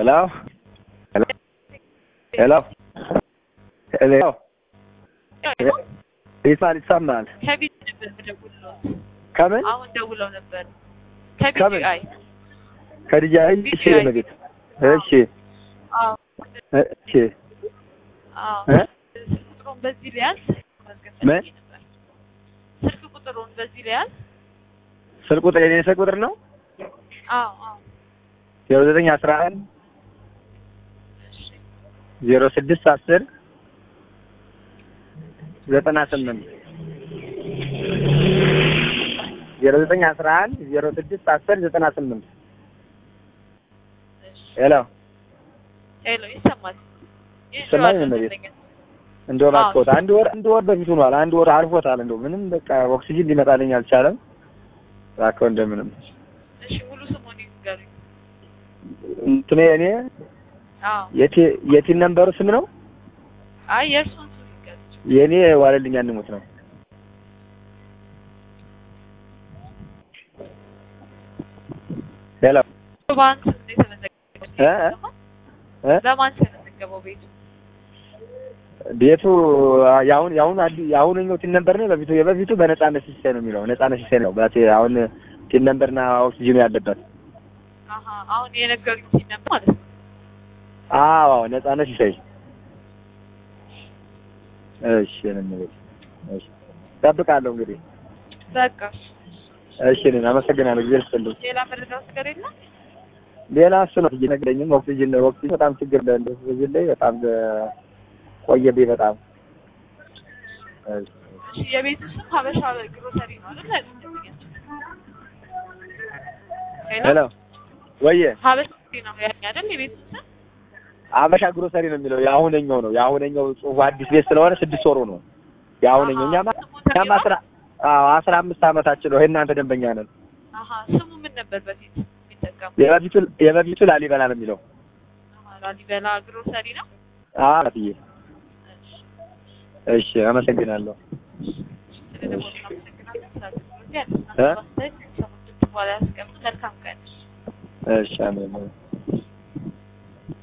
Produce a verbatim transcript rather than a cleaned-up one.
Hello? Hello? Hello? Hello? ይሳል ይሰማል ከቢት ነበር ደውለው ከምን አሁን ደውለው ነበር ከቢት አይ ከዲጃይ እሺ ለመግት እሺ አዎ እሺ አዎ ቁጥሩን በዚህ ሊያዝ ምን ስልክ ቁጥሩን በዚህ ሊያዝ ስልክ ቁጥር የኔ ስልክ ቁጥር ነው አዎ አዎ ዜሮ ዘጠኝ አስራ አንድ ዜሮ ስድስት አስር ዘጠና ስምንት ዜሮ ዘጠኝ አስራ አንድ ዜሮ ስድስት አስር ዘጠና ስምንት ሄሎ ሄሎ ይሰማል ይሰማል ነው እንደው ማጥቆት አንድ ወር አንድ ወር በፊት ሆኗል አንድ ወር አልፎታል እንደው ምንም በቃ ኦክሲጅን ሊመጣልኝ አልቻለም ታከው እንደምንም እሺ ሙሉ ስሙን ይንገሩኝ እንትኔ እኔ አዎ የቲ የቲ ነምበሩ ስም ነው አይ የርሱን ስም ይንገሩኝ የኔ ዋለልኝ አንሙት ነው ሄሎ ባንክ እንደተመዘገበ እ ለማን ተመዘገበው ቤቱ ቤቱ ያውን ያውን ያውንኛው ቲን ነምበር ነው በፊቱ የበፊቱ በነጻነት ሲስተም ነው የሚለው ነጻነት ሲስተም ነው ባቴ አሁን ቲን ነምበርና ኦክሲጅን ያለበት አሃ አሁን የነገሩኝ ቲን ነምበር ማለት ነው አዎ ነጻነት ሲስተም እሺ ነው እሺ ተጠብቃለሁ እንግዲህ በቃ እሺ ነኝ አመሰግናለሁ እግዚአብሔር ይስጥልኝ ሌላ መረጃው ነገር የለም ሌላ እሱ ነው ይነግረኝም ኦክሲጅን ነው ኦክሲጅን በጣም ችግር ላይ እንደው በዚህ ላይ በጣም ቆየብኝ በጣም እሺ የቤቱ ስም ሀበሻ ግሮሰሪ ነው አይደል ሄሎ ወይ ሀበሻ ነው ያኛ አይደል የቤቱ ስም ሀበሻ ግሮሰሪ ነው የሚለው ያሁነኛው ነው ያሁነኛው ጽሁፍ አዲስ ቤት ስለሆነ ስድስት ወሩ ነው ያሁነኛው እኛማ እኛማ አስራ አዎ አስራ አምስት አመታችን ነው እናንተ ደንበኛ ነን አሃ ስሙ ምን ነበር በፊት የሚጠቀሙ የበፊቱ የበፊቱ ላሊበላ ነው የሚለው አሃ ላሊበላ ግሮሰሪ ነው አዎ አትዬ እሺ አመሰግናለሁ እሺ አሜን